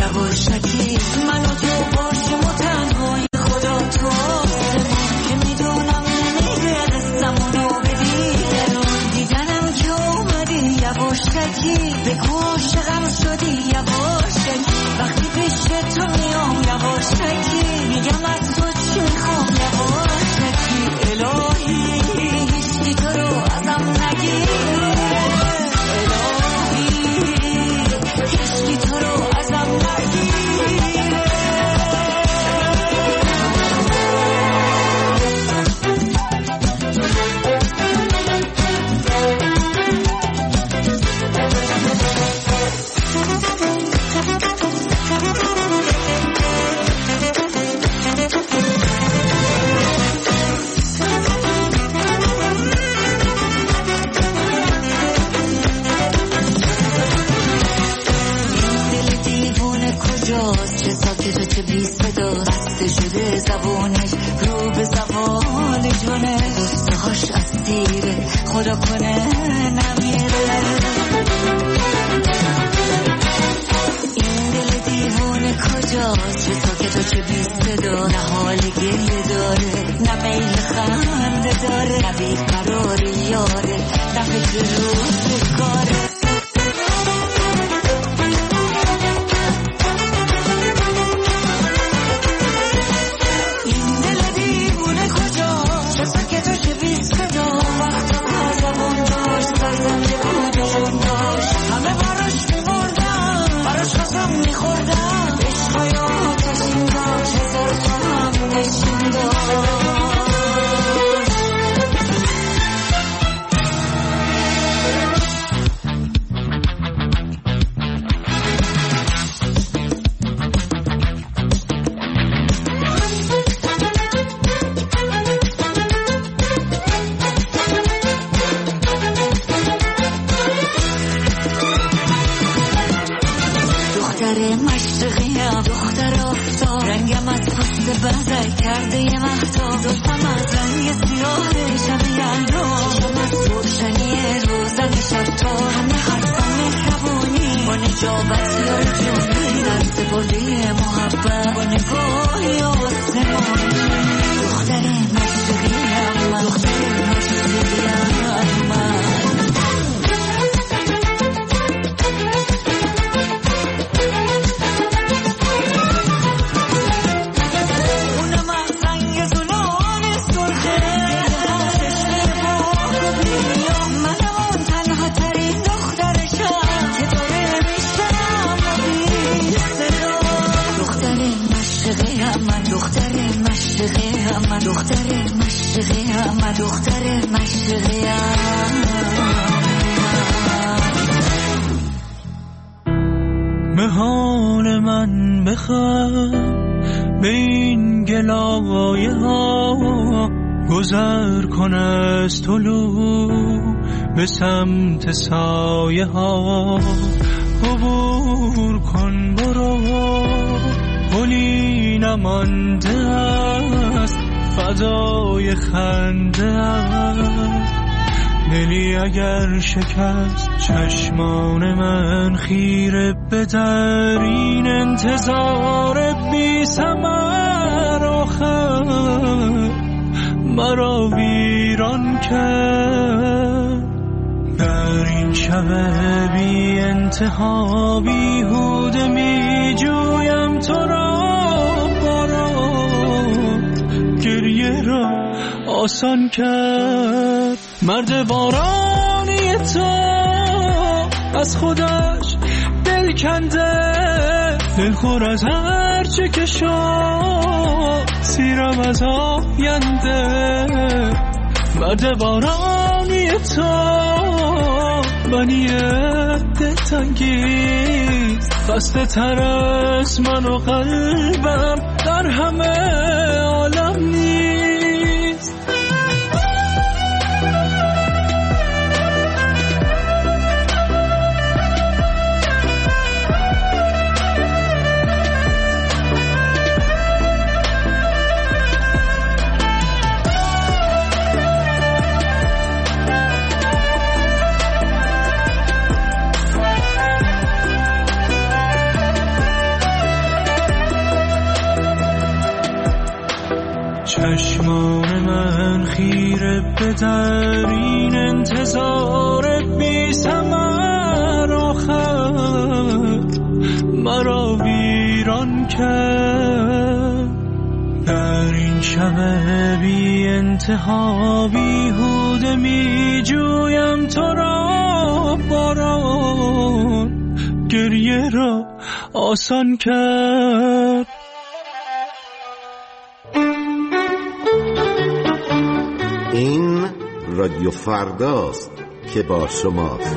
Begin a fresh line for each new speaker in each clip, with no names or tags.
یواشکی من و تو باشیم و تنهای خدا تو که میدونم نمیره قصمونو بدی دیدنم که اومدی یواشکی بگو عاشقم شدی یواشکی وقتی پیش تو میام یواشکی میگم از تو چی میخوام یواشکی الهی هیچکی تو رو ازم نگیره خدا کنه نمیره این دل دیوونه کجاست چه ساکت و چه بی صدا نه حال گریه داره نه میل خنده داره نه بیقرار یاره نه فکر روزگاره
مهان من بخم به این گلایه ها گذر کن از طلوع به سمت سایه ها عبور کن برو پلی نمانده است فضای خنده است دلی اگر شکست چشمان من خیره به در این انتظار بی ثمر آخر مرا ویران کرد در این شب بی انتها بیهوده می جویم تو را بارات گریه را آسان کرد مرد بارانی تو از خودش دل کنده دلخور از هر چه که شد سیرم از آینده مرد بارانی تو بنی دلتنگیز خسته تر از من و قلبم در همه عالم نیست در این انتظار بی ثمر آخر مرا ویران کرد. در این شب بی انتها بیهوده می جویم تو را، باران گریه را آسان کرد.
این رادیو فرداست که با شماست.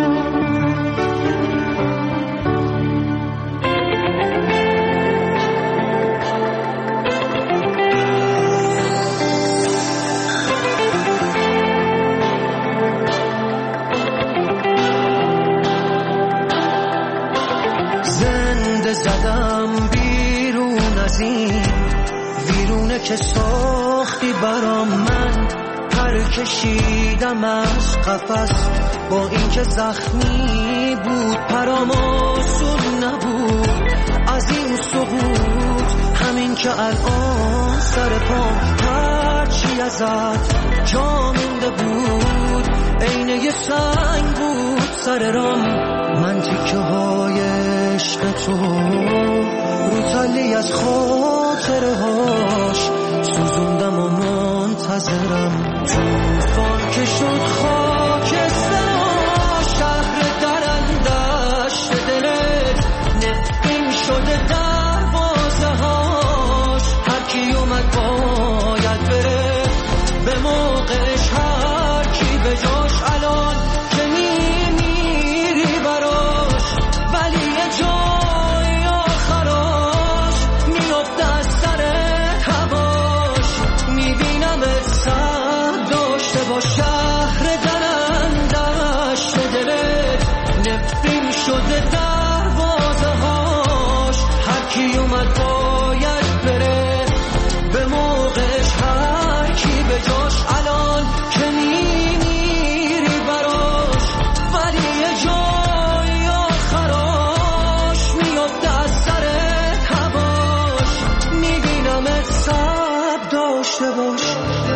زنده زدم بیرون از این ویرونه که ساختی برام، من پر کشیدم از قفس با اینکه زخمی بود، پرام آسون نبود از این سقوط. همین که الان سر پام هرچی ازت جا مونده بود عین یه سنگ بود سر رام. من تیکه های عشق تو رو تلی از خاطره هاش سوزوندم و منتظرم. توفان که شد خاکستر شهر درندشت دلت، نفرین شده دروازه هاش، هر کی اومد باید بره به موقعش، هر کی به جاش الان که میمیری براش، ولی یه جای آخراش میفته از سر هواش. میبینمت سر داشته با شهر درندش دلت، نفرین شده دروازه هاش، هر کی اومد باید بره به موقعش، هر کی به جاش الان که میمیری براش، ولی یه جای آخراش میفته از سر هواش. میبینمت صبر داشته باش.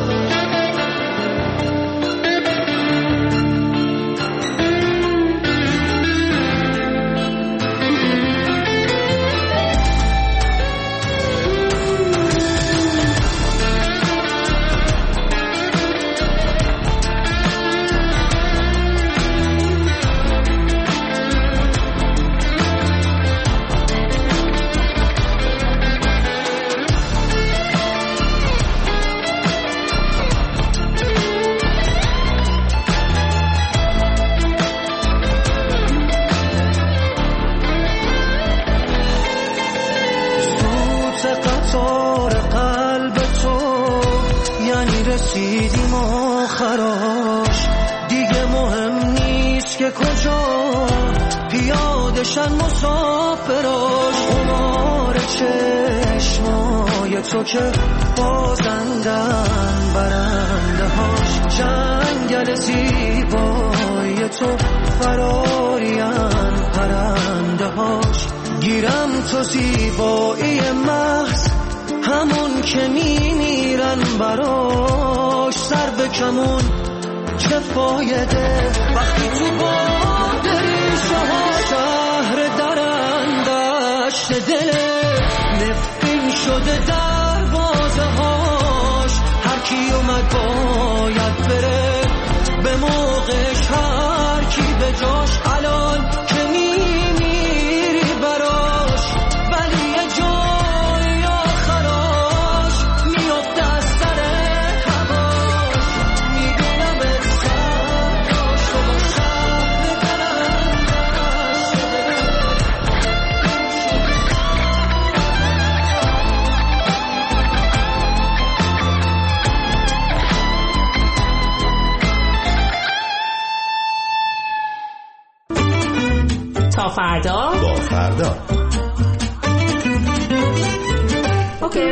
رسیدیم آخراش، دیگه مهم نیست که کجا پیادشن مسافراش. خمار چشمای تو که بازندن برنده هاش، جنگل زیبای تو فرارین پرنده هاش. گیرم تو زیبایی محض همون که میمیرن براش، سر به کمون چه فایده وقتی تو باد ریشه ها شهر درندشت دلت، نفرین شده دروازه هاش، هر کی اومد باید بره به موقعش، هر کی به جاش الان که میمیری براش، ولی یه جای آخراش میفته از سر هواش. میبینم سر داشته با شهر درندشت
تا فردا
با فردا.
اوکی.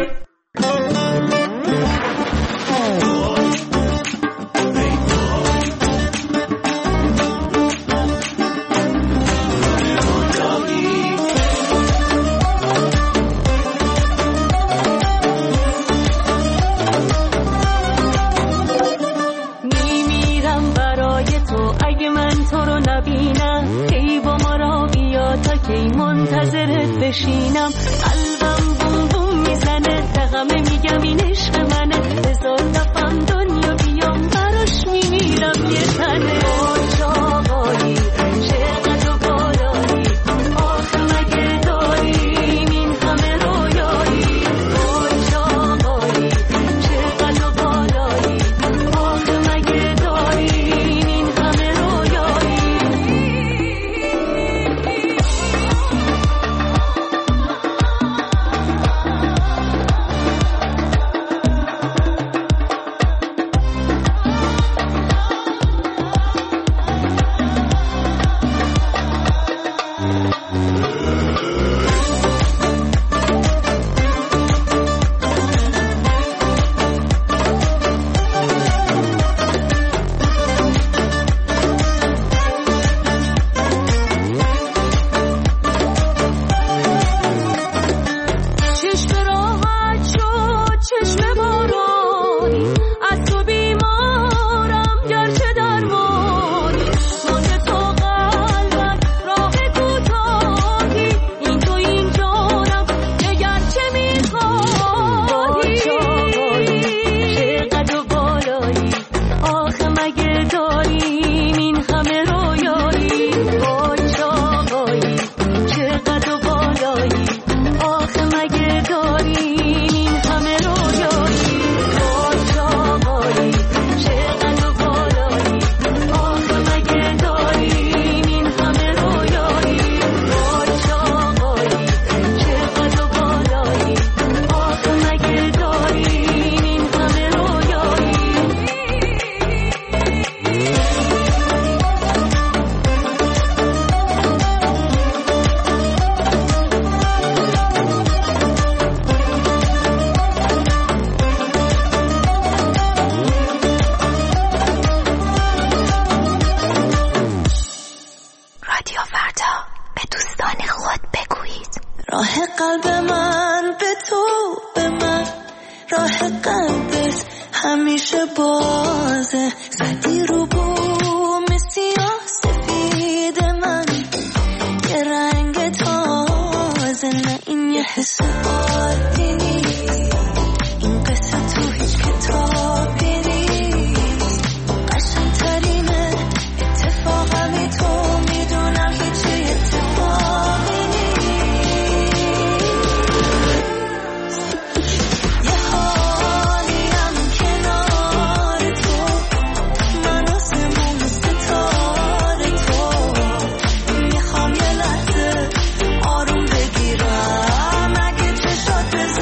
منتظرت بشینم قلبم بوم بوم میزنه دقمه میگم این عشق منه هزار دفعم دنیا بیام براش میمیرم یه تنه آج آقایی چقدر و بالایی آخه مگه داریم این همه رویایی آج آقایی چقدر و بالایی آخه مگه داریم این همه رویایی
آروم بگیرم اگه چشات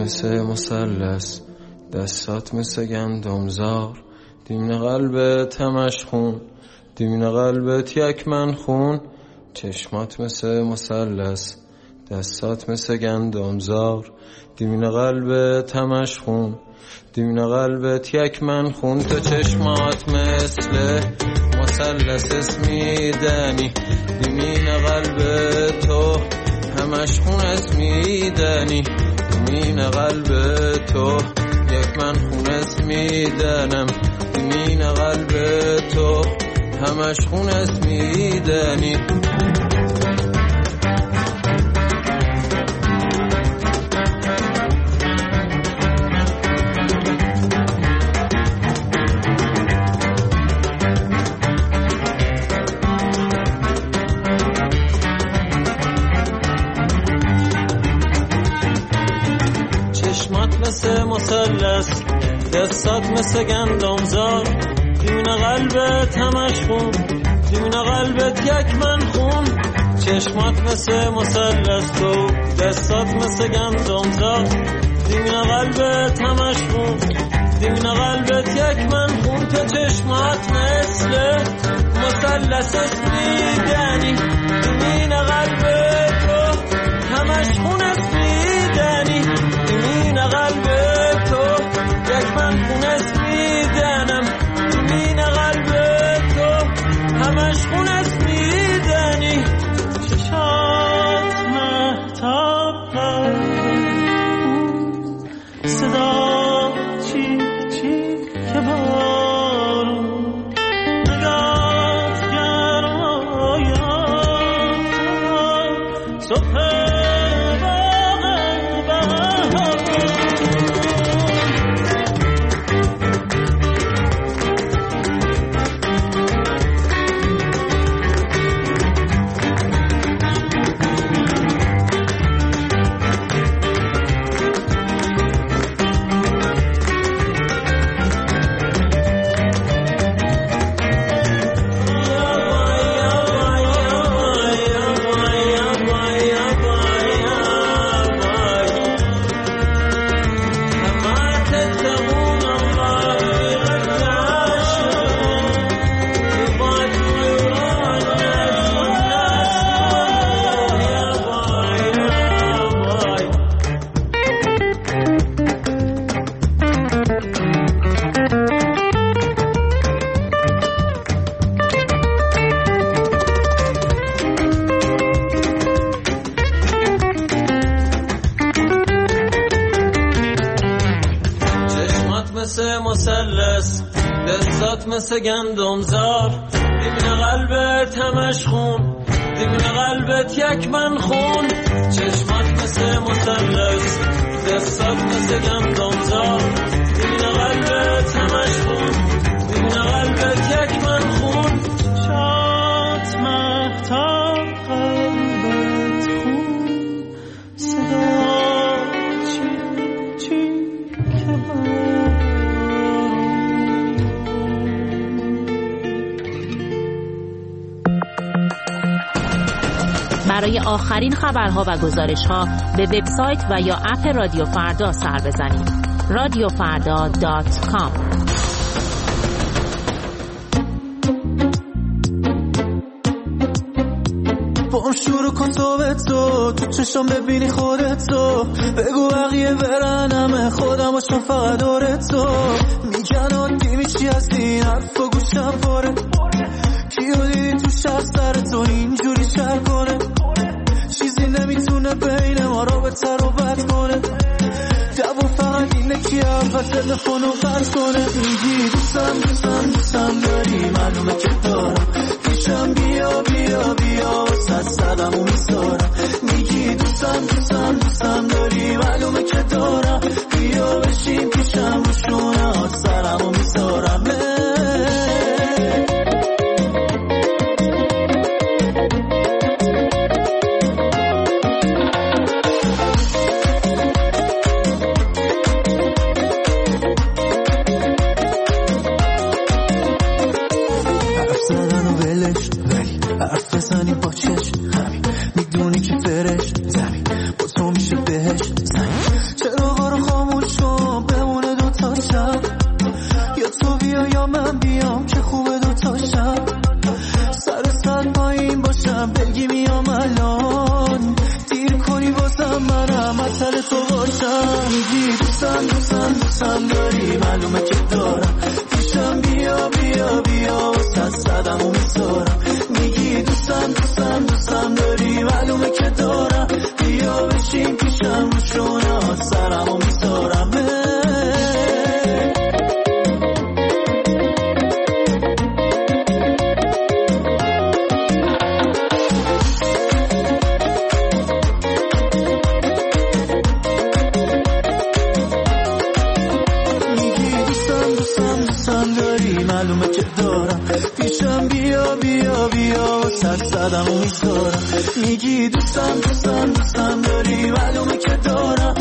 مثل مثلث، دستات مثل گندمزار، دیمن قلبت همش خون، دیمن قلبت یک من خون. چشمات مثل مثلث، دستات مثل گندمزار، دیمن قلبت همش خون، دیمن قلبت یک من خون. تو چشمات مثل مثلث اسمیدنی، دیمن قلبت تو همش خون اسمیدنی، دیمن قلبت تو یک من خون اسمیدنم، دیمن قلبت تو همش خون اسمیدنی. مثل مثلث، دستات مثل گندمزار، دیمن قلبت همش خون، دیمن قلبت یک من خون. چشمات مثل مثلث، تو دستات مثل گندمزار، دیمن قلبت همش خون، دیمن قلبت یک من خون. تو چشمات مثل مثلث اسمیدنی، دیمن قلبت تو همش خون اسمیدنی، دیمن قلبت تو یک من خون اسمیدنم، دیمن قلبت تو همش خون اسمیدنی. چشات مهتاب صدا چی چی که بارون نگات گرمای صبح مثل گندمزار، دیمن قلبت همش خون، دیمن قلبت یک من خون. چشمات مثل مثلث، دستات مثل گندمزار، دیمن قلبت همش خون، دیمن قلبت یک من خون. چشمات مهتاب قلبت خون، صدا چی چی که
برای آخرین خبرها و گزارش‌ها به وبسایت و یا اپ رادیو فردا سر بزنید. radiofarda.com.
با هم شروع کن تو به تو چشم ببینی خودتو، بگو بقیه برن همه خودم باشم فقط دور تو. میگن عادی میشی از این حرف و گوشم پاره، کیو دیدی تو شهر سرتون اینجوری شر کنه، چیزی نمیتونه بین ما رابطه رو بد کنه. دبو فقط اینه که اول تلفن رو قطع کنه. میگی دوستم داری، معلومه که دارم، پیشم بیا بیا بیا وسط سرمو میذارم. میگی دوستم داری، معلومه که دارم، بیا بشین پیشم رو شونه سرمو میذارم. میدونی که فرش زمین با تو میشه بهش زمین، چرا غارو باشم بگی میام الان دیر کنی واسم منم مطل تو باشم میگی دوستم دوستم دوستم داری معلومه که دارم پیشم بیا بیا بیا واسه صدمو میذارم میگی دوستم دوستم دوستم داری معلومه که دارم بیا بشین پیشم رو شونه سرمو میذارم معلومه که دارم پیشم بیا بیا بیا واسه صدمو میذارم میگی دوستم دوستم دوستم داری معلومه که دارم